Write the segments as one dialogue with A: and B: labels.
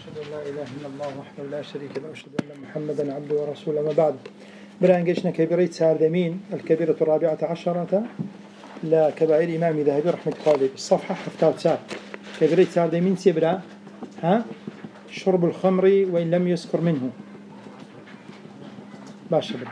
A: أشهد أن لا إله إلا الله وحده لا شريك له وأشهد أن محمدا عبده ورسوله. ما بعد برانجشنا كبيرة ساردمين الكبيرة الرابعة عشرة لا كبائر إمام ذهبي رحمة الله الصفحة حفتات سار كبيرة ساردمين سيبرا شرب الخمر وإن لم يسكر منه باش برا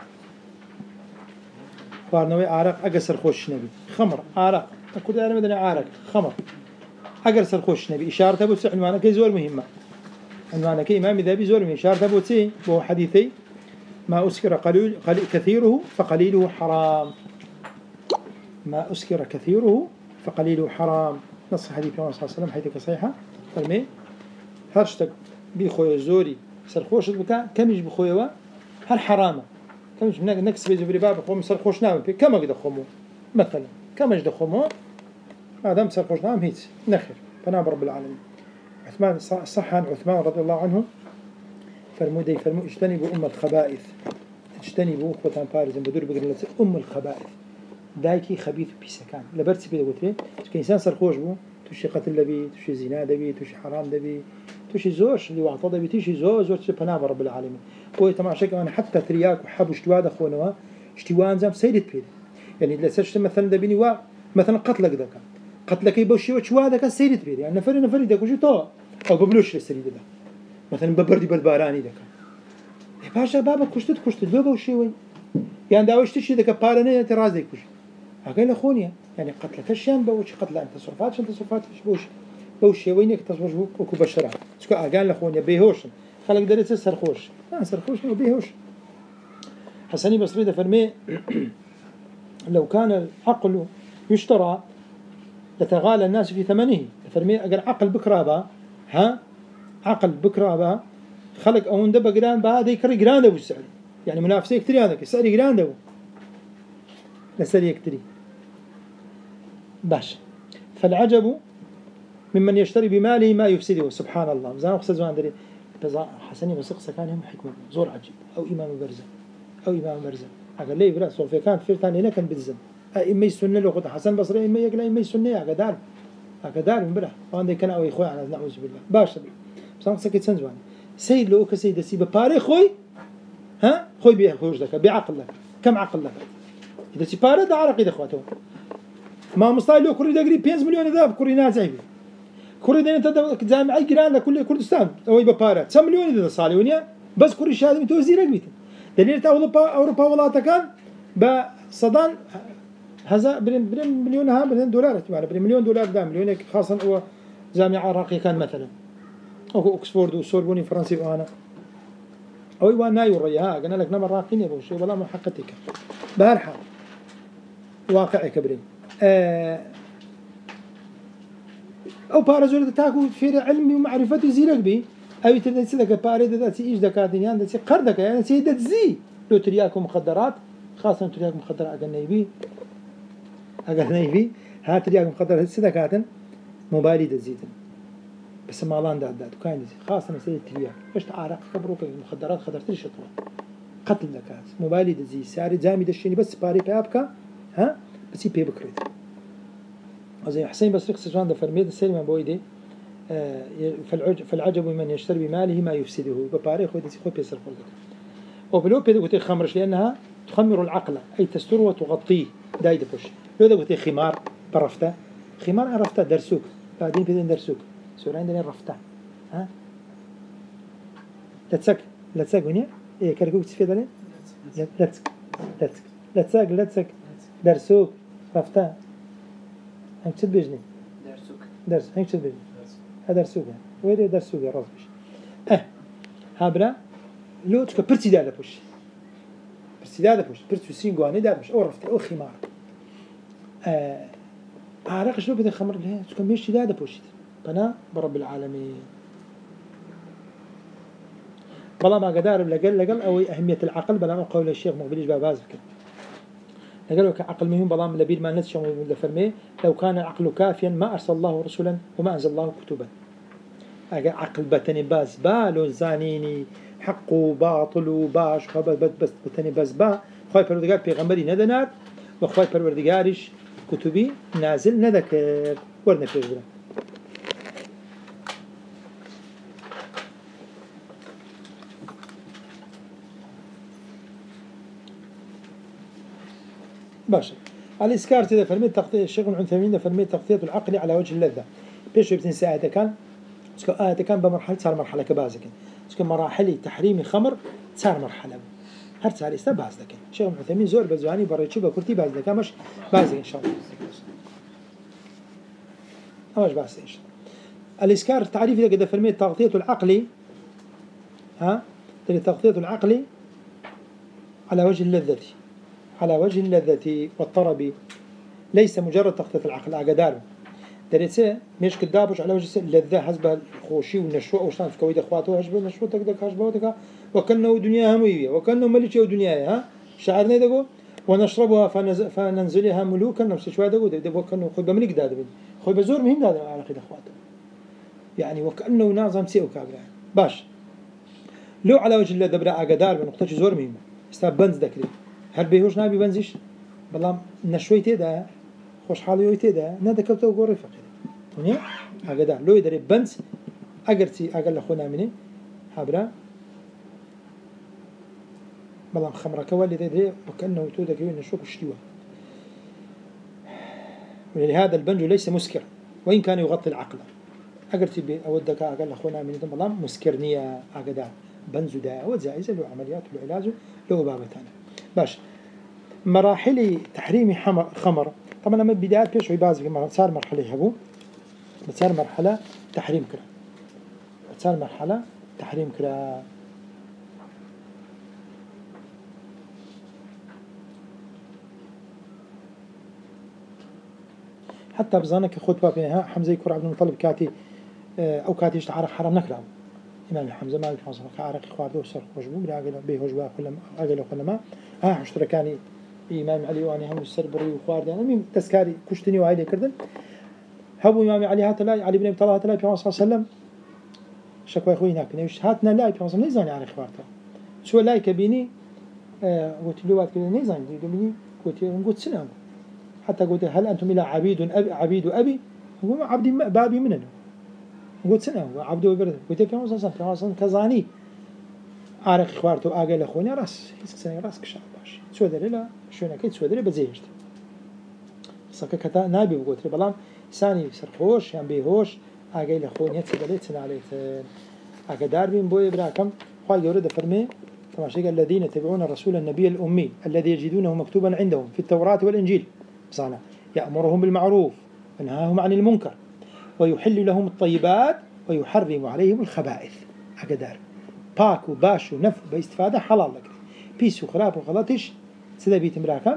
A: فارنوي عرق أقصر خوش نبي خمر عرق أقول أنا مدني عرق خمر أقصر خوش نبي إشارة أبو سعد عنوانك زور مهمة عنوانك إمام ذهبي زور مهمة إشارة أبو سعد وهو حديثي ما أسكر كثيره فقليله حرام ما أسكر كثيره فقليله حرام نص حديث النبي صلى الله عليه وسلم حيث صحيحة فرمي هرشتك بخوي زوري سرخوش بكا كمش بخوي هل حرامه كمش نكس بيجبري باب خوم سرخوش نام في كم قد خمو مثلا كم قد خمو هذا سرخوش نام هيك نخر فنام رب العالمين. عثمان صح عن عثمان رضي الله عنه فرمو اجتنبوا الخبائث اجتنبوا خوتان بارز بدور بقول الخبائث دايكي خبيث بيسكان لبرتي بيده قلت كإنسان سرخوش بو توشي قتل دبي توشي زنا دبي توشي حرام دبي توشي زوش اللي وعطا دبي توشي زور فنام رب العالمين. قوي تماشى كمان حتى ترياك وحب اشتواد اخوانوا اشتوان زام سيدت بيد يعني لسه مثلا دبيني وا مثلا قتلك ذاك قتلك يبوشي وشوادك سيدت بيد يعني نفري داك وجي تو او ببلوش السريد ده مثلا ببردي بالباراني ذاك باشا بابا كشت لو بوشي وين يعني داوش تشي ذاك باراني اعتراض ديك وش اقول اخونيا يعني قتلك الشام بوش قتل انت تصرفات بوشي وينك تصوش وكو بشرع سكو قال اخونيا بيهوش خلق دريت سرخوش سرخوش أو بيهوش. حسني بصري ده فرمي لو كان العقل يشترى لتغالى الناس في ثمنه فرمي أجر عقل بكرابة عقل بكرابة خلق أو ندب جران بعد يكري جران ده بالسعر يعني منافسة يكتري هذاك السعر جران ده السعر يكتري باش. فالعجب ممن يشتري بماله ما يفسده سبحان الله. زين أقصد زمان دري حسني بسقسة كان هم حكمة زور عجيب أو إمام برزة أقول لي برا صوفي كان فرتان هنا كان بالزن إما يسنة لو قد حسن بصري إما يقول إما يسنة أقدار من برا وعندي كان أو إخوة على نعوذ بالله باش بي بس أنا سكت سنزوان سيد لو كسيد سيب باري خوي خوي بيه خوش ذاك بعقل لك كم عقل لك إذا سيبارة ده عرق إذا إخواته ما مستعد لو كوري دقري 5 مليون ذاب كوري نازعبي كوري دين انت جامعي جيران لكل كردستان او يبقى 9 مليون اذا صالي ونيا بس كوري شهاده متوزيره بيت دليل تا اوروبا ولاتا كان بصدان هذا مليون مليون دولار يعني مليون دولار ده مليون خاصه هو جامعه عراقيه كان مثلا او اوكسفورد وسوربوني فرنسي وانا او وانا يوريها قلنا لك نمر راقين يا ابو شيء والله ما حقتك بهالحال واقعي كبرين أو بارزول تاكو في علمي ومعرفتي زيرك بي أو تدرس لك بارد داتي إيش دكاتين يعني داتي قردك يعني سيدة زي لو ترياكم مخدرات خاصة ترياكم مخدرات أقل نيبي ها ترياكم مخدرات سيدكاتن موبايلي دزيتن بس مالان داد وكاين دزي خاصة سيدة ترياك إيش تعارق خبروك المخدرات خدرت شطرة قتل دكات موبايلي دزي ساري جامي دشيني بس باري بابكا بس يبي بكريت زي حسين بس رقص جوان ده فرميد السلم بويدي فالعجب من يشتري بماله ما يفسده بباريخ ودي خوي بيسر خلقك وبلو بيدو قلت خمرش لأنها تخمر العقل أي تستر وتغطيه دايد بوش لو ده قلت خمار برفته خمار عرفته درسوك بعدين بدين درسوك سورين دين رفته لا تساق هنا إيه كركوك تسفيد عليه لا تساق درسوك رفته هنك تشد بيجني درس هنك تشد بيجني هذا درسوك وين درسوك يا رازبش هابرا لو تك برتي داله بوش برتي سينغواني دابش او رفت او خمار عارق شنو بدي خمر لها تك ماشي داله بوش بنا برب العالمين والله ما قدار لقل او اهميه العقل بلا ما قول الشيخ مقبليش بابازك قالوا كعقل مهم بلام لبيد ما نتشم من فرمي لو كان العقل كافيا ما أرسل الله رسلا وما أنزل الله كتبا عقل بتني باز بالو زانيني حق وباطل وباش بس بتني باز با خايف الوردقار بيغمبري ندنار وخايف الوردقارش كتبي نازل ندكر ورنا فيجبرا باشا الإسكار تذا فرمي تغطية الشيخ ابن عثيمين فرمي تغطية العقل على وجه اللذة بيش بتنسى آية كان بمرحلة صار مرحلة كبازك مراحل تحريم خمر صار مرحلة هر صار است باز دكين الشيخ ابن عثيمين زور بزواني بريتشو بكرتي باز دكا مش باز إن شاء الله أمش باز إيش الإسكار تعريف إذا كده فرمي تغطية العقل تغطية العقل على وجه اللذة على وجه اللذة والطرب ليس مجرد تغطية العقل أقداره دريتسه مش كدابش على وجه اللذة حسب الخوشي والنشوة وشان في كويد أخواته حسب النشوة تقدر حسبه وتكا وكأنه دنياها موية وكأنه ملك ودنياها شعرنا دقو ونشربها فننزلها ملوكا نفس شوية دقو وكأنه خوي بملك داد خوي بزور مهم داد على قيد أخواته يعني وكأنه نازم سيء وكابر باش لو على وجه اللذة برا أقدار بنقطة زور مهمة استاب بنز دكري هل بيهوش نابي بنزيش بلام نشوي تدا خوش حالي تدا ندكتو وقوري فقير هنا أقدر لو يدري بنز أقرتي أقل أخونا مني حبرا بلام خمرة كوالي تدري وكأنه تودا كيوين نشوك اشتوى ولهذا البنج ليس مسكر وإن كان يغطي العقل أقرتي بأودك أقل أخونا مني بلام مسكرنية أقدر بنزو دا وزائزة له عمليات له علاج له بابتان باش مراحل تحريم خمر طبعا لما بدايات بيش عبازي صار مرحلة هبو بتصير مرحلة تحريم كرا بتصير مرحلة تحريم كرا حتى بظنك خد بابينها حمزة يكون عبد المطلب كاتي أو كاتي يشتعرف حرام نكره إمام حمزة ما بيحصل كعرق إخواته وصر خوشبو بلا أجل بيهوجبا كلما أجل كلما اشتركاني إمام علي وأنا هم السربري وخوارد يعني مين تذكاري كشتني وعيلي كردن هبو إمام علي هات لا علي بن أبي طالب هات لا في صلى الله عليه وسلم شكوى أخوي هناك نيش هاتنا لا في صلى نيزاني على إخوارته شو لا كبيني قلت له وقت كده نيزاني كبيني قلت سنة حتى قلت هل أنتم إلى عبيد أبي هو عبدي بابي منه قلت سنة عبده وبرد قلت في مصر كزاني عارق إخوارته أجل أخواني راس سنة راس كشاب باش شو ذا لا شو نكيد شو ذا بزيجت سكة كتا نابي بقولت بلام ثاني سرخوش يعني بيهوش أجل أخواني تسدلت سنة عليه أقدار بين بوي براكم قال يورد فرمي طبعا شيء الذين يتبعون الرسول النبي الأمي الذي يجدونه مكتوبا عندهم في التوراة والإنجيل صانع يأمرهم بالمعروف وينهاهم عن المنكر ويحل لهم الطيبات ويحرم عليهم الخبائث أقدار باك وباش ونف باستفادة حلال لك بيس وخلاف وغلطش سيدا بيت مراكم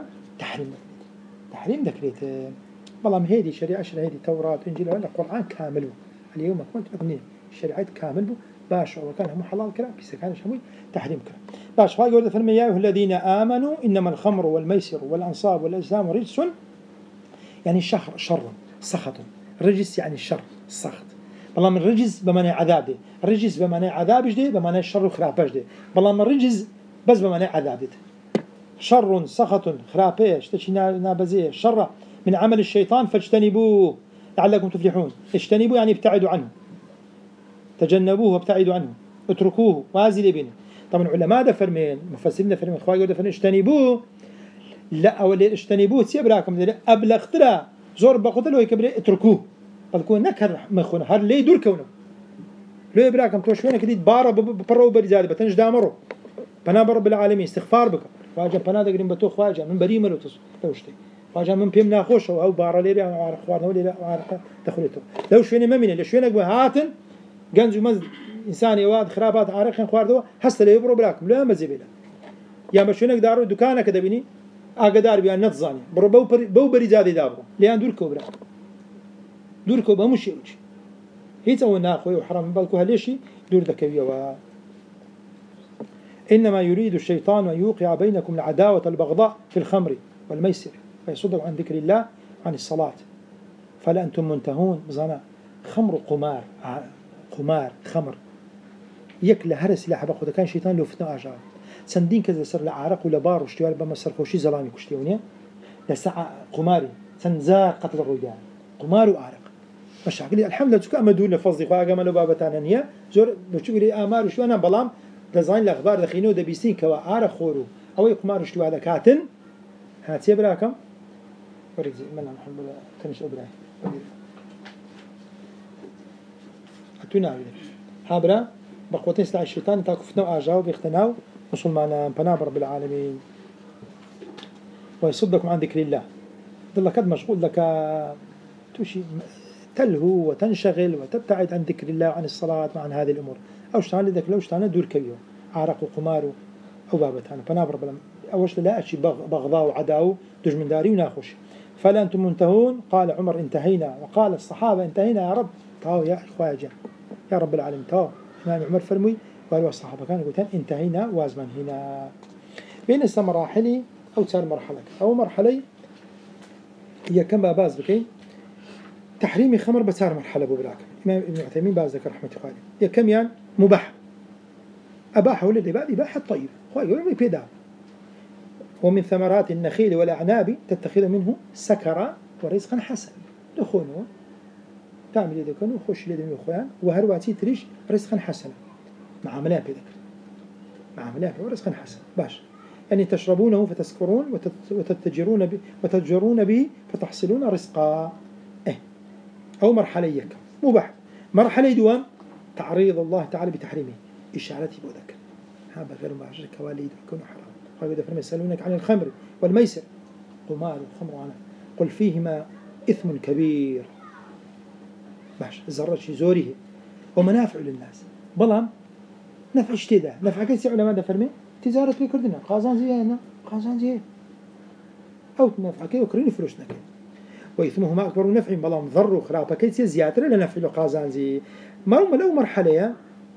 A: تحريم دكريت والله هذه شريعة هذه توراة إنجيل ولا القرآن كامل اليوم كنت أبني الشريعة كامل باش وكان هم حلال كلام بيس كان شموي تحريم كلام باش فاي يقول فرمي يا الذين آمنوا إنما الخمر والميسر والأنصاب والأزلام رجس يعني شر سخط رجس يعني الشر السخط والله من رجس بمعنى عذاب دي الرجس بمعنى عذاب جدي بمعنى الشر وخرابش دي والله من رجس بس بمعنى عذاب دي شر سخط خرابش تشي نابزيه شر من عمل الشيطان فاجتنبوه لعلكم تفلحون اجتنبوه يعني ابتعدوا عنه تجنبوه وابتعدوا عنه اتركوه وازل بينه طبعا علماء ده فرمين مفسرين ده فرمين اخوائي ده فرمين اجتنبوه لا اولي اجتنبوه تسيبراكم ابلغ ترى زور بقتله يكبر اتركوه بلكون نكر مخونه هر لي دور كونه لو يبراكم توشونا كديد بارا برو برزاد بتنج دامرو بنا رب العالمين استغفار بك واجا بنا دغرين بتو خواجه من بريمه لو توشتي واجا من بيمنا خوش او بارا لي على اخواننا ولا على دخلته لو شويني ما من اللي شوينك هاتن جنز مز انسان يواد خرابات عارخين خواردو هسه لي يبرو براكم لا مزبله يا مشونك دارو دكانك دبني اقدار بيان نتزاني بو برزاد دابرو لان دور كبرى دوركو بمشي هيت أو ناخوي وحرام بالكو هليشي دور ذكية إنما يريد الشيطان أن يوقع بينكم العداوة البغضاء في الخمر والميسر فيصدوا عن ذكر الله عن الصلاة فلا أنتم منتهون بزانا خمر قمار خمر يك لهرس لا حبا كان شيطان لو فتنة أجار سندين كذا سر لعرق ولا بار واشتوال بما سرخوشي زلامي كشتيونيا لساعة قماري سنزار قتل الرجال قمار وعرق مش عقلي الحمد لله تكون مدون فضي خواجه ما بابتان هي زور بتشوف لي امار شو انا بلام دزاين الاخبار دخينو دبيسين كوا عرق خورو او قمار شو هذا كاتن هاتي براكم وريزي من نحب كنش أبراي أتونا هابرا بقوتين سلاح الشيطان تاكفتنا آجاو بيختناو وصل معنا بناب رب العالمين ويصدكم عن ذكر الله ظل قد مشغول لك تشي تلهو وتنشغل وتبتعد عن ذكر الله وعن الصلاة وعن هذه الأمور أو اشتغل لك لو اشتغل دور كبير عرق وقمار أو بابتان بناب رب العالمين أوش لا أشي بغضاء وعداو دجمن داري وناخش فلا أنتم منتهون قال عمر انتهينا وقال الصحابة انتهينا يا رب تاو يا إخواجا يا رب العالمين تاو إمام عمر فرمي قالوا الصحابة كانوا يقولون انتهينا وازمن هنا بين مراحل أو تسار مرحلة أو مرحلة هي كما باز بكي تحريم خمر بسار مرحلة ببراك إمام ابن عثيمين باز ذكر رحمة الله هي كم يعني مباح أباحه للعباد إباحة طيب يقولون بيدا ومن ثمرات النخيل والأعناب تتخذ منه سكرا ورزقا حسنا دخونه تعمل يدك وخش يدك أخوان وهرواتي تريش رزقا حسنا مع عملها بذكر مع عملها ورزقا حسنا باش يعني تشربونه فتسكرون وتتجرون به فتحصلون رزقا أو مرحلة يك مباح مرحلة دوام تعريض الله تعالى بتحريمه إشارته بذكر هذا غير معجر كواليد يكون حرام قالوا إذا فرم يسألونك عن الخمر والميسر قمار والخمر عنه قل فيهما إثم كبير باش زرج زوره ومنافع للناس بلام نفع اشتدا نفع كيس علماء ده فرمي تجارة بكردنا قازان زينا قازان زي أو نفع كي وكرين فلوسنا كي وإثمهما أكبر نفع بلام ضر وخراب كيس زيادة لنفع له قازان زي لو مرحلة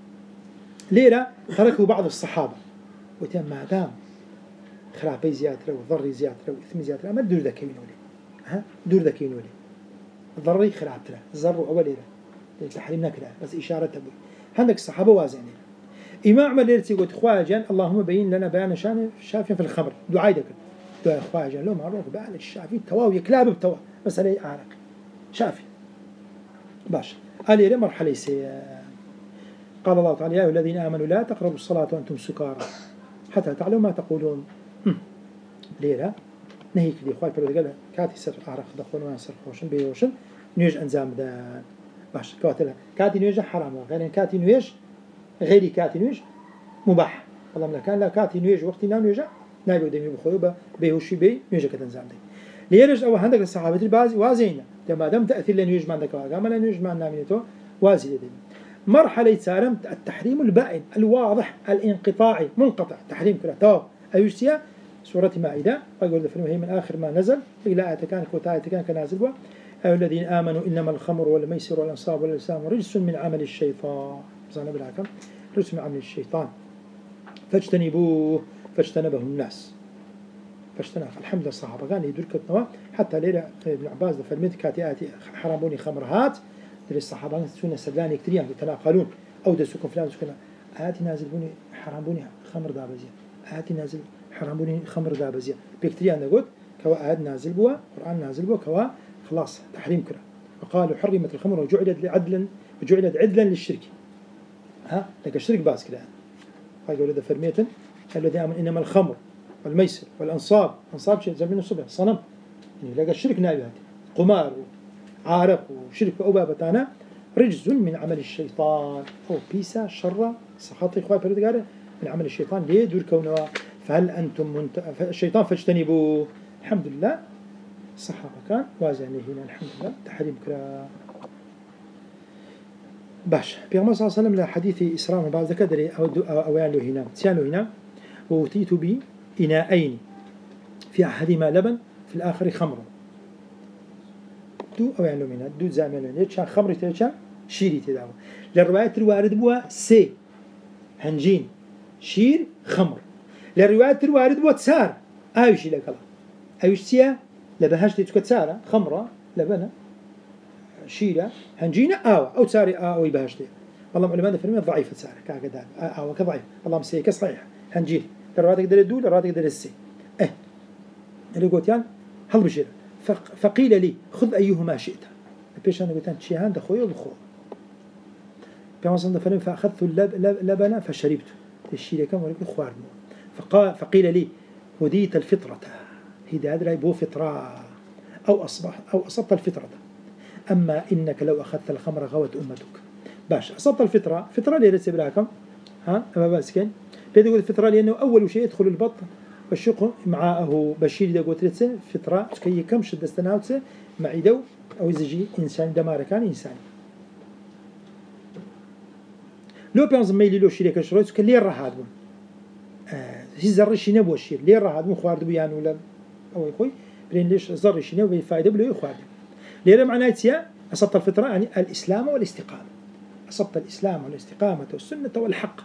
A: ليلة تركوا بعض الصحابة وتم ما دام خرابي زيادة وضر زيادة وإثم زيادة ما دور ذكيين ولي دور ذكيين ولي ضري خراب ترى الزر أول ليلة تحريم نكرة بس إشارة تبوي عندك الصحابة وازنين إمام عمر ليلتي قلت خواجا اللهم بين لنا بيان شافيا في الخمر دعاء ذكر دعاء خواجا لو معروف بيان الشافي تواوي كلاب بتوا بس عليه عارق شافي باش قال لي مرحلة قال الله تعالى يا أيها الذين آمنوا لا تقربوا الصلاة وأنتم سكارى حتى تعلموا ما تقولون ليلة نهيك لي خواي فرد قال كاتي سر أعرق دخون وأنا سر خوشن بيوشن نيج أنزام دان باش كاتلها كاتي نيج حرام غير كاتي نيج غيري كاتي نيج مباح والله من كان لا كاتي نيج وقت نام نيج نايب ودمي بخويبة بيوشي بي نيج كتنزام دي ليرج أو عندك الصحابة الباز وازينا ما دام تأثير لنيج ما عندك واقع ما لنيج ما نامينته وازي دي مرحلة سارم التحريم البائن الواضح الانقطاعي منقطع تحريم كلا تو أيوشتيا سورة مائدة ويقول الفيلم هي من آخر ما نزل إلى آية كان كنازل بها أيها الذين آمنوا إنما الخمر والميسر والأنصاب والأزلام رجس من عمل الشيطان زانا بالعكم رجس من عمل الشيطان فاجتنبه الناس الحمد لله الصحابة كان يدرك النواة حتى ليلة ابن عباس فرميت كاتياتي حراموني خمرهات الصحابة سنة سدلاني كتير يتناقلون أو دسوكم فلان سكنا آتي نازل بني حراموني خمر دابزية آتي نازل حراموني خمر دابزية بكتير نقول كوا آد نازل بوا قرآن نازل بوا كوا خلاص تحريم كرة وقالوا حرمت الخمر وجعلت عدلا للشرك لك الشرك باس كده قالوا هذا فرميتن الذي آمن إنما الخمر والميسر والأنصاب أنصاب شيء زمين الصبح صنم يعني لقى الشرك نايبات قمار عارق وشرك وأبابتانا رجز من عمل الشيطان أو بيسا شر سخاطي إخوة فرد من عمل الشيطان ليه دور كونه فهل أنتم الشيطان فاجتنبوا الحمد لله الصحابة كان وازعني هنا الحمد لله تحريم كرا باش بيغمر صلى الله عليه وسلم لحديث إسراء بعض ذكر أو يعلو هنا سيانو هنا وأتيت بي إناءين في أحدهما لبن في الآخر خمر دو أو يعني منها دو زامن يتشان خمر تيتشان شيري تداو للروايات الوارد بوا سي هنجين شير خمر للروايات الوارد بوا تسار أيش لك الله أيش سيا لبهاش تتكتسارة خمرة لبنة شيرة هنجينة أو تساري أو يبهاش تي والله علماء فرمي ضعيفة تسارة كذا أو كضعيف اللهم سيك صحيح هنجين للروايات قدر الدول للروايات قدر السي اللي قلت يعني هل بشير فقيل لي خذ أيهما شئت بيش أنا قلت شيهان دخوي وبخو كما صنع فرمي فأخذت اللبن فشربت الشيء كم ولكن خوارمو فقيل لي هديت الفطرة هداية راي بو فطرة أو أصبت الفطرة. أما إنك لو أخذت الخمر غوت أمتك. باش أصبت الفطرة، فطرة اللي رسي براكم أما باسكين بيدو الفطرة لأنه أول شيء يدخل البط والشق معه بشير دا قلت لتسه فطرة كي كم شد استناوتسه مع يدو أو يزجي إنسان دمار كان إنسان لو بينظم ميلي لو شريك شرويت كان ليه راه هادون هي زرشي نبو الشير ليه راه هادون خوارد بيان ولا أو يخوي بين ليش زرشي نبو بفائدة بلو خوارد ليه معناه تيا أصبت الفطرة يعني الإسلام والاستقامة أصبت الإسلام والاستقامة والسنة والحق.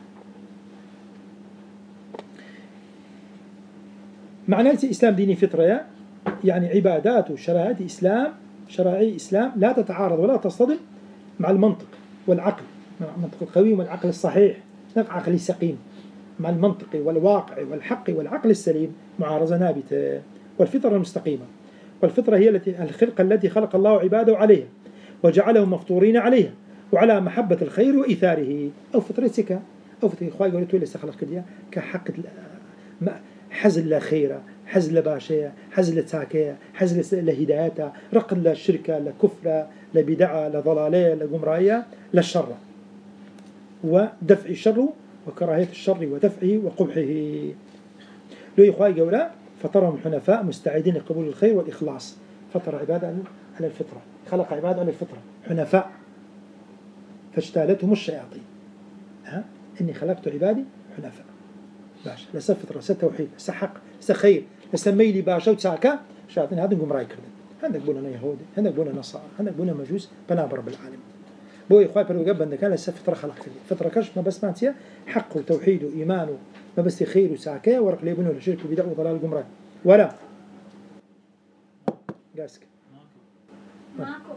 A: معناه الإسلام ديني فطرة يعني عبادات وشرائع إسلام لا تتعارض ولا تصطدم مع المنطق والعقل، مع المنطق القويم والعقل الصحيح، عقل السقيم مع المنطق والواقع والحق والعقل السليم معارضة نابتة. والفطرة المستقيمة، والفطرة هي الخلقة التي خلق الله عباده عليها وجعلهم مفطورين عليها وعلى محبة الخير وإيثاره. أو فطرة سكة أو فطرة إخوائي قالوا تولي استخلق كلها كحق حزل لخيرة، حزل لباشية، حزل لتساكية، حزل لهدايتها، رقل للشركة، لكفرة، لبدعة، لضلالية، لقمراية، للشر ودفع الشر وكراهية الشر ودفعه وقبحه. لو إخوائي قولا فطرهم حنفاء مستعدين لقبول الخير والإخلاص. فطر عبادة على الفطرة، خلق عبادة على الفطرة حنفاء فاجتالتهم الشياطين. إني خلقت عبادي حنفاء. باش لسه فطرة، لسه توحيد، لسه حق، لسه خير، لسه ميلي باشا وتساكا شياطين هذا نقوم راي كردن. عندك بونا يهودي، عندك بونا نصارى، عندك بونا مجوس بنابر بالعالم. بو إخوائي برو قبل كان لسه فطرة خلق كردن. فطرة كشف ما بس مانتيا حق وتوحيد وإيمان ما بس خير وساكا ورق ليبنوا لشرك وبدع وضلال قمراي ولا قاسك ماكو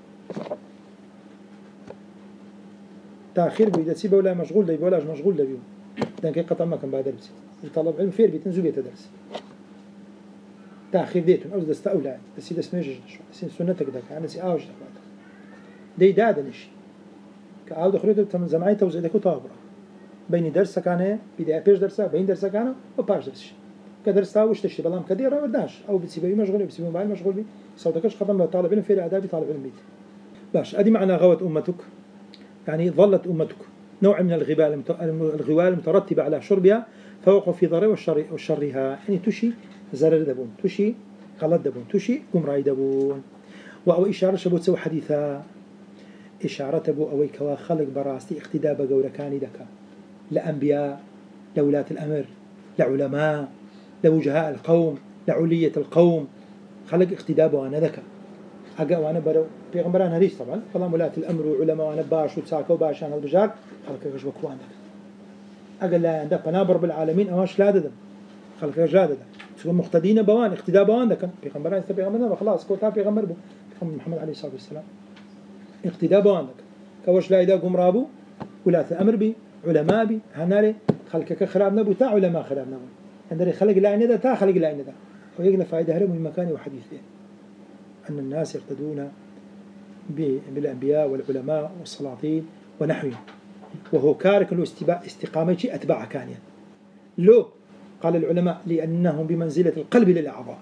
A: تأخير بيدا سيبه ولا مشغول ده ولا مشغول ده بيو لكن قطع ما كان بعد درس يطلب علم فير بيتنزو بيتدرس تأخير ديتون أو دست أولاد بس دست نيجي بس سنتك ده كان سي أوج ده دادا نشي كأود خريطة تمن زمعي توزع ده كتابرة بين درس كانه بداية بيش درسه بين درس كانه وباش درسش كدرس تاوش تشتي بلام كديرة وداش أو بتسيبه مشغول بتسيبه موبايل مشغول بي صوتكش خدم لو طالب علم فير أدابي طالب علم بيت باش أدي معنى غوت أمتك يعني ظلت أمتك نوع من الغوال المترتبة على شربها فوقع في ضرر وشرها يعني تشي زرر دبون تشي غلط دبون تشي قمراي دبون وأو إشارة شبو تسوي حديثا إشارة بو أو كوا خلق براستي اقتداء بقولكاني دكا لأنبياء لولاة الأمر لعلماء لوجهاء القوم لعلية القوم خلق اقتداء بوانا دكا أجا وأنا برو بيغمران هريش طبعا فلا ولاة الأمر وعلماء وأنا باش وتساكو باش أنا البجار خلق كش بكوان دكا أجا لا عندك بنابر بالعالمين أماش لا ددم خلق جادة تكون مقتدين بوان اقتداء بوان دكا بيغمران است بيغمرنا خلاص كوتا بيغمر بو بيغمر محمد عليه الصلاة والسلام اقتداء بوان دكا كوش لا إذا قم رابو ولاة الأمر بي علماء بي هنالي خلقك خراب نبو تا علماء خراب نبو عندنا خلق لا إندا تا خلق لا إندا ويقنا فائدة هرم من مكان وحديثين أن الناس يقتدون بالأنبياء والعلماء والسلاطين ونحوهم وهو كارك له استقامة أتباع كانيا لو قال العلماء لأنهم بمنزلة القلب للأعضاء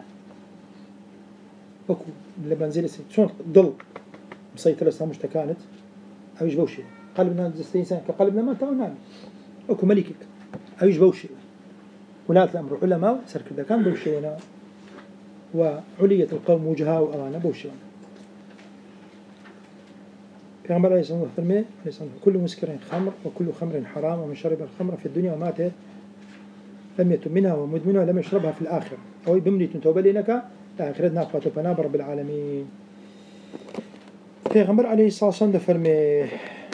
A: وكو بمنزلة شون ضل مسيطرة سا مشتكانت أو يجبوشي قلبنا الإنسان كقلبنا ما تعونان وكو ملكك أو يجبوشي ولاة الأمر علماء سرك إذا كان بوشينا وعلية القوم وجهاء وأمانة بوشينا پیغمبر علیه السلام فرمي كل مسكر خمر وكل خمر حرام ومن شرب الخمر في الدنيا ومات لم يتم منها ومدمنها لم يشربها في الآخرة أو بمني توبة لك لآخرتنا فاتوبنا برب العالمين. پیغمبر علیه السلام فرمي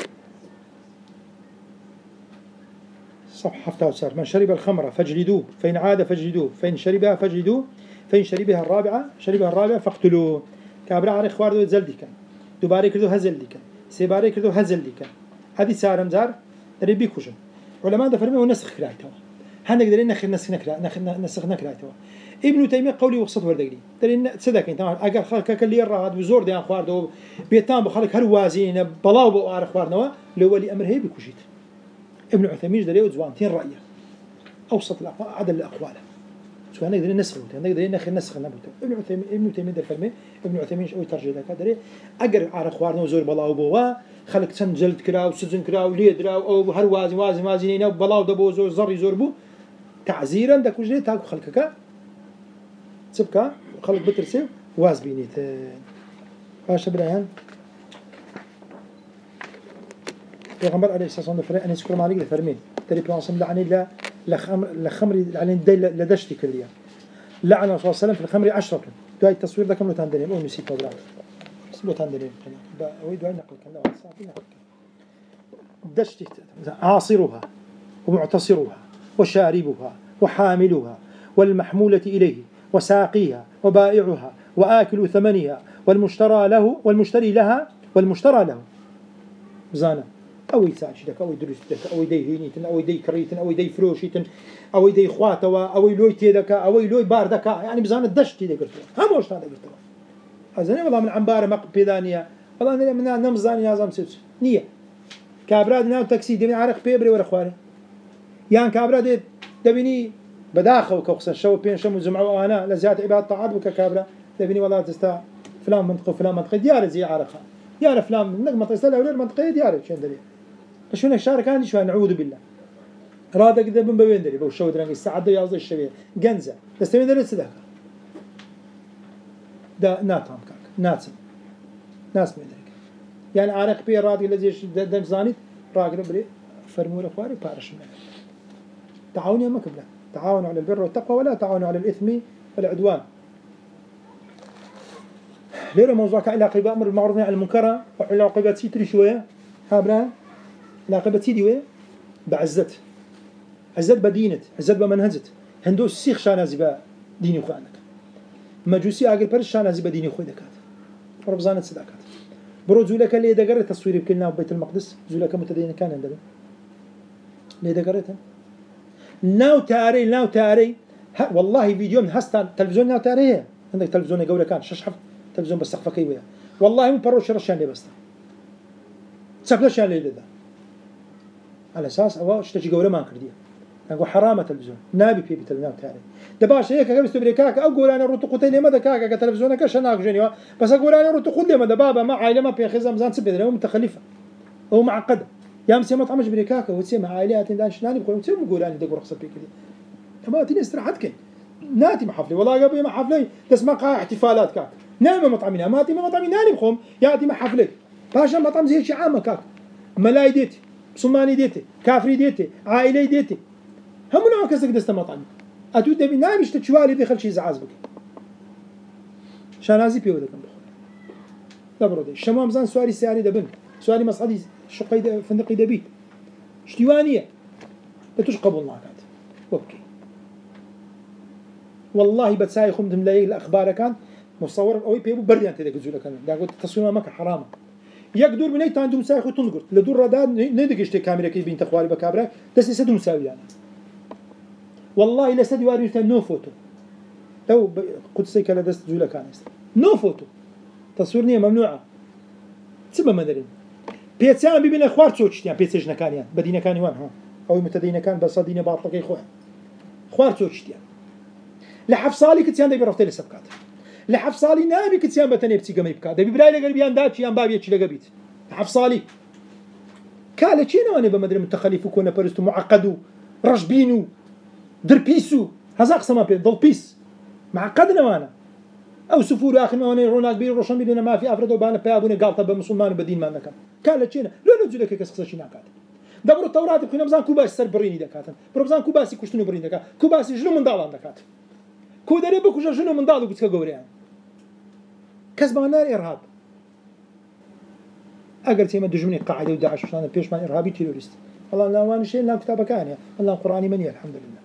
A: صفحة 17 من شرب الخمر فاجلدوه فإن عاد فاجلدوه فإن شربها فاجلدوه فإن شربها الرابعة فاقتلوه كابرا عري خوار دو زلدك دوباره كردو هزل ديكن سيباره كردو هزل ديكن هذه سارم زار دري بيكوشن علماء ده فرمي ونسخ كرايتوا هنك درين نسخ نكرايتوا ابن تيمية قولي وسط وردقلي درين صدق انت اگر خلق كلي الراد وزور دي اخوار دو بيتام بخلق هر وازين بلاو بو اخوار نوا لو لي امر هي بكوشيت ابن عثيمين دري وزوانتين رايه اوسط الاقوال عدل الاقوال سواء نقدر نسخ نقدر نخل نسخ نبوت ابن تيمية فرمي ابن عثيمين أو ترجع ذاك دري أجر على خوارنا وزور بلاو بوا خلق سنجلد كراو سجن كراو ليدراو أو هر وازنينا بلاو دبو زور زري زور بو تعزيرا داك وجه تاكو خلقك سبكا خلق بترسي واز بينيت باش برهان پیغمبر علیه السلام فرمود أن يذكر مالك فرمين تري بيانسم لعني لا لخمر يعني دل لدشتي كليا لعن الرسول صلى الله عليه وسلم في الخمر 10 داي التصوير ده كم لو تندني او نسيت وبرا بس لو تندني هو داي نقل كنا نقل دشتي عاصرها ومعتصرها وشاربها وحاملها والمحمولة إليه وساقيها وبائعها وآكل ثمنها والمشتري له زانا أو يساعدك أو يدرسك أو يديهينيتن أو يدي كريتن أو يدي فروشيتن أو يدي خواتوا أو يلوي تيدك أو يلوي باردك يعني بزان الدشت تيدك هم وش هذا قلت هذا والله من عنبارة ما بيدانية والله من نمزاني نازم سوس نية كابراد ناو تاكسي دبي عارق بيبري ولا خواري يعني كابراد دبيني بداخل وكوخسن شو بين شمو جمعوا أنا لزيادة عباد طاعات وككابرا دبيني والله تستا فلان منطقة ديار زي عارقها ديار فلان من منطقة تسلا ولا منطقة ديار شو دري شو نشارك عندي شو نعوذ بالله راد كذا بين دري بو شو دري الساعة يازد الشبيه جنزة تستوي دري صدق ده ناتهم كاك ناس من دري يعني عارق بي راد الذي دم زانيت راقل بري فرموا الأخواري بارش منه تعاون يا مكبله تعاونوا على البر والتقوى ولا تعاونوا على الإثم والعدوان ليرة موضوع كعلاقة بأمر بالمعروف والنهي عن المنكر وعلاقة تسيتري شوية هابرا علاقة تسيدي وين بعزت عزت بدينت عزت بمنهجت هندو السيخ شان هزبا ديني خوانك مجوسي عقل برش شان هزبا ديني خوي دكات رب زانت صداقات برو زولك اللي دقر تصوير بكلنا ببيت المقدس زولك متدين كان عندنا اللي دقرتها ناو تاري والله فيديو من هستان تلفزيون ناو تاري عندك تلفزيون جورا كان شحف تلفزيون بالسقف كيويا والله من بروش رشان لي بس سقف لي ده على اساس او اشتجي جورا ما كرديه نقول حرامه تلفزيون نابي في بتلناو تاري دباش هيك قبل استبريكاك اقول انا روتو قتل مدى كاكا تلفزيونك شناك جنيوا بس اقول انا روتو خذ مدى بابا ما عائله ما في خزم زان سبد هو متخلفه هو معقده يا مسي مطعم بريكاكا وتسمع عائلات دان شناني بقول تسمع بقول انا دق رخصه بك دي ما تني استراحتك ناتي محفلي والله قبل ما حفلي تسمع قاع احتفالات كاك نام مطعمنا ما تي مطعمي ناني بخوم ياتي ما حفلي باشا مطعم زي شي عامه كاك ملاي ديتي صومالي ديتي كافري ديتي عائله ديتي هم نوع كسك دست مطعم اتود دبي نام يشتشوالي دي خل شي زعاز بك شانازي بيو دكم بخو دبرودي شمام زان سواري سياري دبن سواري مصعدي شقي فندقي دبي شتيوانيه بتوش قبول ناكات اوكي والله بتساي خمدم لاي الاخبار كان مصور او بيبو بردي انت دك زولا كان دا قلت تصوير مكه حرام يقدر من اي تاندو مساي خو تنقر لدور رداد ندق اشتي كاميرا كي بين تخواري بكابرا بس يسدو مساوي يعني والله لا سدي واري نو فوتو تو قدسي كلا دست زولا كان نو فوتو تصويرنيه ممنوعه سبب مدرين بيتسام ببين اخوار تشوشتيان بيتسجنا كان يعني بدينا كان وان ها او متدين كان بس دينا باطل اخوان اخوار تشوشتيان لحفصالي كتيان دبي رفتي لسبكات لحفصالي نابي كتيان بتني بتي قمي بكا دبي براي لقلبيان دات يان بابي يتش لقبيت لحفصالي كاله تشينا انا بمدري متخلف وكنا برستو معقدو رجبينو دربيسو هذا اقسم بي ضل بيس معقدنا وانا او سفور اخر ما رونا كبير روشن بينا ما في افرد وبانا بابوني قالطه بمسلمان بدين ما نكن كاله تشينا لو نزلك كسخ شينا كات دبروا التوراة بكنا مزان كوباس سر بريني دكاتن برمزان كوباسي كشتنو بريني دكات كوباسي جنو من دالان دكات كودري بكو جنو من دالو قلت كغوريان كسب نار ارهاب اگر تيما دجمني قاعده وداعش شلون بيش ما ارهابي تيرورست والله لا وان شيء لا كتابه كان الله قراني مني الحمد لله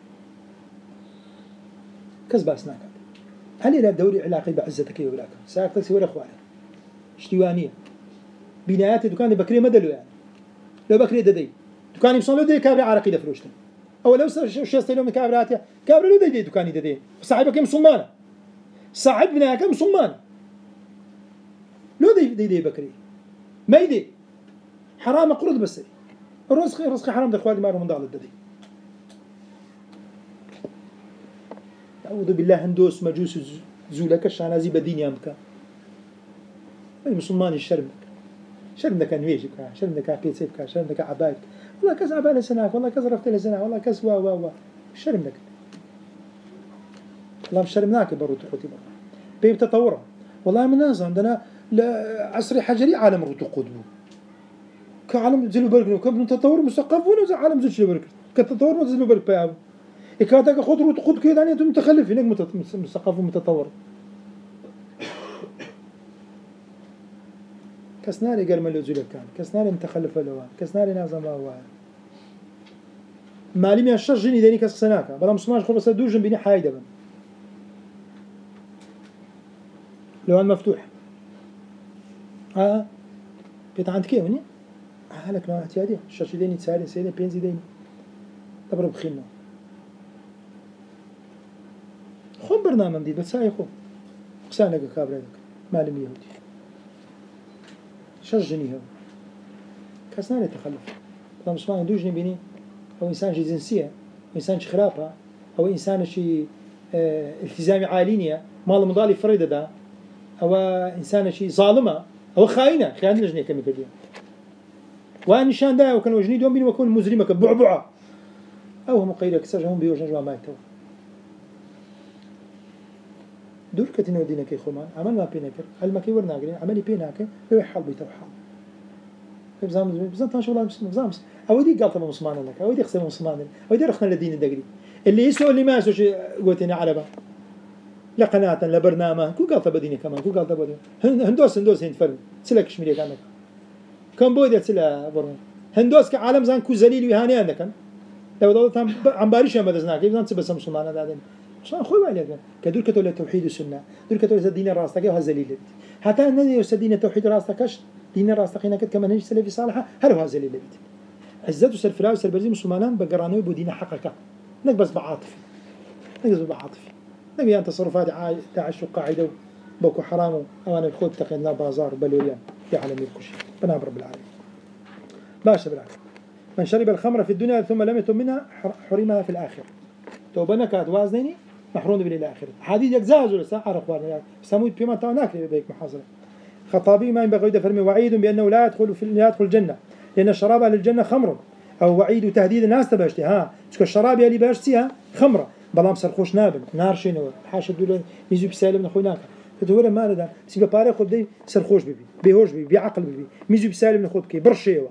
A: كسب اسناك هل الى دوري علاقه بعزتك يا ولاك ساكت سوى اخواني اشتوانيه بنايات دكان بكري مدلو يعني لو بكري ددي دكاني مصلو دي كابري عراقي دفروشتن او لو شو يستلم كابراتي كابري لو دي دكاني ددي صاحبك مسلمان صاحبنا كم مسلمان لو دي بكري ما يدي حرام قرض بس رزق حرام ده اخواني ما من ضال الددي أعوذ بالله هندوس مجوس زولك الشانازي بديني أمك المسلمان شرمك كان ويجك شرمك بيتك شرمك عبايك والله كذا عبالة سناك والله كذا رفت لسناك والله كذا وا شرمك والله مش شرمناك برو تحوتي برو بيب تطورا والله من الناس عندنا عصري حجري عالم روتو قدبو كعالم زلو بركن وكم تطور مثقفون وزي عالم زلو بركن كتطور زلو برك بيعو إكاتك خضر وتخد كده يعني أنتم متخلف هناك مثقف ومتطور كسناري قرم اللي زلو كان كسناري متخلف اللوان كسناري نازم هو مالي من الشر جني ديني كسناكا بلا مسماش خلص دوجن بيني حايدة بن لوان مفتوح بيت عند كيف وني هلك لوان احتيادية الشر ديني تسالي سيدي بينزي ديني تبرو بخيلنا خون برنامج دي بس هاي خو قسانك كابرينك معلم يهودي شجني هو كسنان يتخلف طبعا مش معنى دوجني بيني أو إنسان شي جنسية أو إنسان شي خرافة أو إنسان شي التزامي عالينية مال مضالي فريدة ده أو إنسان شي ظالمة أو خاينة لجنة كم يكديه وأن نشان ده وكان وجني دوم بيني وكون مزرمة كبعبعة أو هم قيرة كسرهم بيوجن جوا ما يتوا دور كتير ودينا كي خمان عمل ما بيناكر هل ما كي ورنا قلنا عملي بيناكر لو حال بيتو حال بزام تاش والله بزام أودي قال تبى مسلمان لك أودي خسر مسلمان أودي رخنا للدين الدقري اللي يسوى اللي ما يسوى قوتنا عربة لا قناة لا برنامج كو قال تبى ديني كمان كو قال تبى هندوس هند فرد سلك شميري كانك كم بودي سلا برون هندوس كعالم زان كو زليل وهاني عندك لو دولت عم باريش ما دزناك يبغى نسبة مسلمان هذا عشان خوي وعليه كدول كتولة توحيد السنة دول كتولة دين الراستك وهزليل حتى النبي يسدين التوحيد راستكش دين الراستقين كد كمان هيج سلفي صالحة هل هو هزليل بيت عزت وسلفلاء وسلبرزي مسلمان بقرانوي بدين حقك نك بس بعاطفي نبي أن تصرفات داعش وقاعدة بوكو حرام أوان الخود تقينا بازار بلوريان يعلم يركش بنام رب العالمين باشا بالعكس من شرب الخمر في الدنيا ثم لم يتم منها حرمها في الآخرة توبنا كانت وازنيني محروم بالى الآخرة حديث يجزاز ولا ساعة أخوان سمود بما تعناك بيك محاضرة خطابي ما ينبغي دفرمي وعيد بأنه لا يدخل الجنة لأن الشراب للجنة خمر أو وعيد وتهديد الناس تباشتي تسكو الشراب اللي باشتيها خمرة بلام سرخوش نابل نار شنو حاشا دول ميزو بسالم من خويناك فتقول ما هذا سيبا باري خد دي سرخوش بيبي بيهوش بيبي بعقل بيبي ميزو بسالم من خود كي برشيوه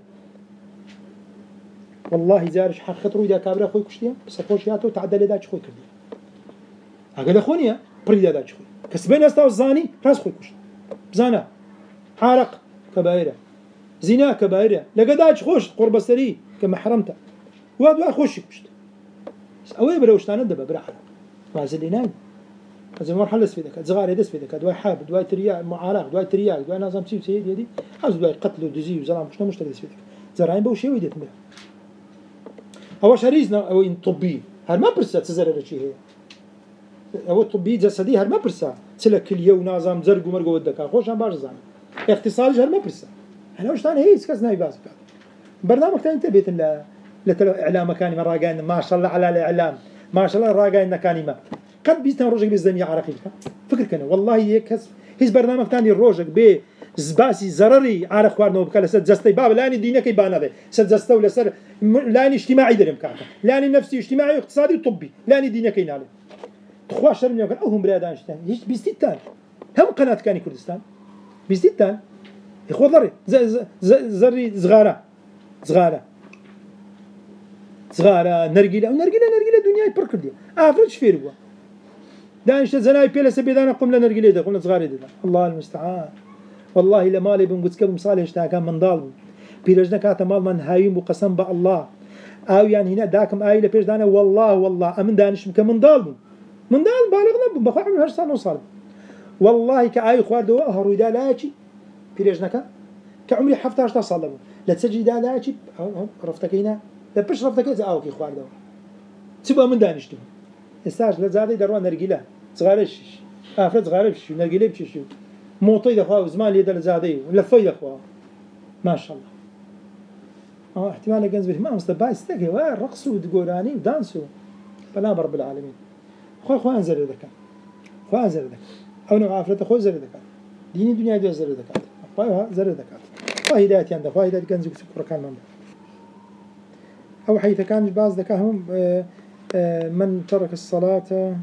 A: والله زارش حق خطرو إذا كابرا خوي كشتيا سرخوش ياتو تعدل داش خوي كردي أقول خونيا بريدا داش خوي كسبين استاو الزاني راس خوي كشت زانا حارق كبائرة زنا كبائرة لقداش خوش قرب سري كما حرمته وادوا خوش كشت أوي بروشتان الدبا برحلة ما زليناي هذا مرحلة سفيدك زغاري دس فيدك دواي حاب دواي ترياق معارق دواي ترياق دواي نظام سيب سيد يدي هذا دواي قتل ودزي وزلام مش مشتري دس فيدك زراعين بوشي ويديت منها أول شريزنا أو إن طبي هل ما برسا تزرع شيء هي أو طبي جسدي هل ما برسا سلك كلية ونظام زرق ومرق ودك خوش عم باش زان اقتصادي هل ما برسا هلا وش تاني هي سكسنا يباس برنامج تاني تبيت لا إعلام مكاني مرة قاين ما شاء الله على الإعلام ما شاء الله راجعين نكاني ما قد بيستان روجك بالزمية عرقي فكر كنا والله يكس هيز برنامج تاني روجك ب زباسي زرري عرق وارنو بكلا سد زستي باب لاني دينك يبان هذا سد زستو لسر لاني اجتماعي درم كاكا لاني نفسي اجتماعي واقتصادي وطبي لاني دينك ينالي تخوا شرم يوكل اوهم بلادان شتان هيش بيستيتان هم قناة كاني كردستان بيستيتان اخو ضري زري زغارة نرجيلة دنيا بركردي افرج فيروا دانش زناي بيلا سبيدانا قم لنا نرجيلة ده قمنا صغاري ده الله المستعان والله لمالي بنقص كم صالح اشتاق من ضال بيرجنا كاتا مال من هايم وقسم بالله او يعني هنا داكم اي لبيج دانا والله امن دانش كم من ضال بالغنا بخو عمل هاش صار وصال والله كاي خوار دو هرو دا لاجي بيرجنا كعمري 17 صلاه لا تسجل دا لاجي رفتكينا لا بش رفتك إذا أوكي خوار دو تبغى من دانشتو استاج لزادي دروا نرجيله صغارش أفراد صغارش نرجيله بشيشو موطي دخوا زمان ليدا لزادي ولفي دخوا ما شاء الله احتمال جنز به ما مستباي استجي رقصوا ودقوراني ودانسوا فلا رب العالمين خو أنزل ذكر خو أنزل ذكر أو نوع عفرة خو زر ذكر ديني الدنيا دو زر ذكر خو زر ذكر خو هداية عند خو هداية كنز سكر كان من أو حيث كان بعض ذكاهم من ترك الصلاة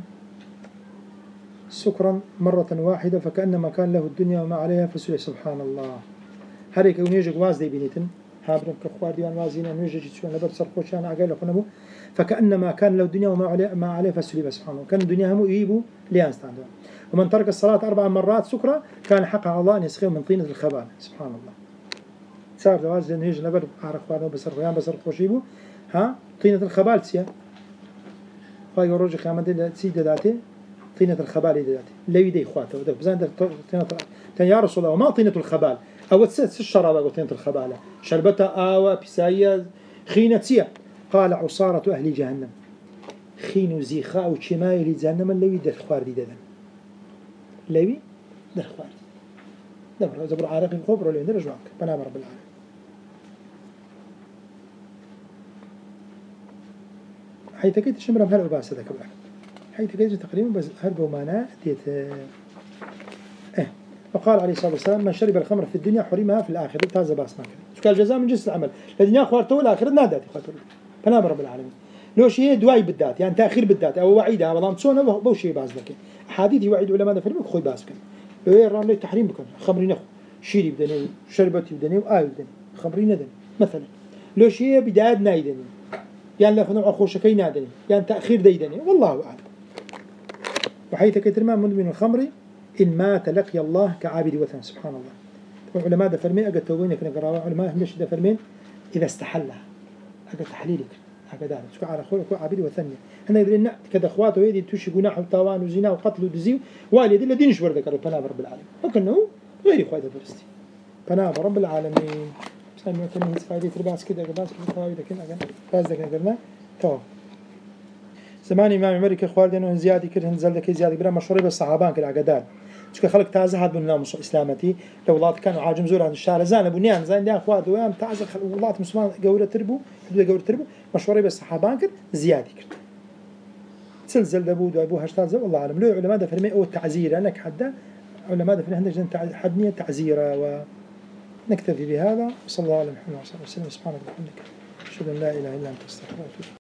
A: سكرا مرة واحدة فكأنما كان له الدنيا وما عليها فسئل سبحان الله هريك ونيجك واز دي بنيتن هابرم كخوار ديوان وازين ونيجك شو نبت سرقوش أنا عقل خنبو فكأنما كان له الدنيا وما عليه فسئل سبحان الله كان الدنيا هم يجيبوا ليان ستاندوا ومن ترك الصلاة 4 مرات سكرا كان حق على الله أن يسخيه من طينة الخبال سبحان الله سافر واز نيجك نبت عارف خوارنا بسرقيان بسرقوش يبو ها طينة الخبال تسيا فاي ورج خامد تسيد ذاته طينة الخبال ذاته لا يدي إخواته وده بزين طينة يا رسول الله ما طينة الخبال أو تسس الشراب أو طينة الخبالة شربتها آوى بسايا خينة تسيا قال عصارة أهل جهنم خين زيخاء وشمايل جهنم لا يدي الخوار دي دذن لا يدي الخوار دبر زبر عارق خبر ولا يندرج معك بنام رب العالمين حيث كنت شمرة بهال أباس هذا كبر حيث كنت تقريبا بس هرب ومانا تيت وقال عليه الصلاة والسلام من شرب الخمر في الدنيا حرمها في الآخرة هذا باس ما كان قال الجزاء من جنس العمل الدنيا خوارته الآخرة نادت خاطر بنام رب العالمين لو شيء دواي بالذات يعني تأخير بالذات أو وعيدها والله تصونه بوشي باس لك حديث يوعد علماء فريق خوي باس كان لو يرام لي تحريم بكم خمري نخو شيري بدني شربتي بدني وآي بدني خمري ندني مثلا لو شيء بداية نايدني يعني لا خنوع أخو شكي نادني يعني تأخير ديدني والله أعلم وحيث كترما مدمن الخمر إن مات لقي الله كعابد وثن سبحان الله العلماء دفرمين أجد توبينك نقرأ علماء همش دفرمين إذا استحلها أجد تحليلك أجد دار شو على خلق عابد وثنية هنا يدري كذا أخواته يدي تشي جناح وطوان وزنا وقتل ودزيو والدي الذين شو ذكر بناب رب العالمين لكنه غير إخوة درستي بناب رب العالمين سامي وتنين فايدة رباس كده رباس كده فايدة كده أجن باز ذكر قلنا تو زمان إمام أمريكا خوارد إنه زيادة كده نزل ذكي زيادة برا مشروع بالصحابان كده عقدان شو خلق تازه هاد من مصر إسلامتي لولاد كانوا عاجم زور عن الشارع زان بنيان زين ده خوارد ويام تازه خلق ولاد مسلمان جورة تربو حدود جورة تربو مشروع بالصحابان كده زيادة كده سلسل دبود وأبوه هشتاز والله أعلم له علماء فرمي أو التعزير أنك حدا علماء فرمي عندك حدنية تعزيرة ونكتفي بهذا وصلى الله على محمد وصلى الله عليه وسلم سبحانك وبحمدك أشهد أن لا إله إلا أنت أستغفرك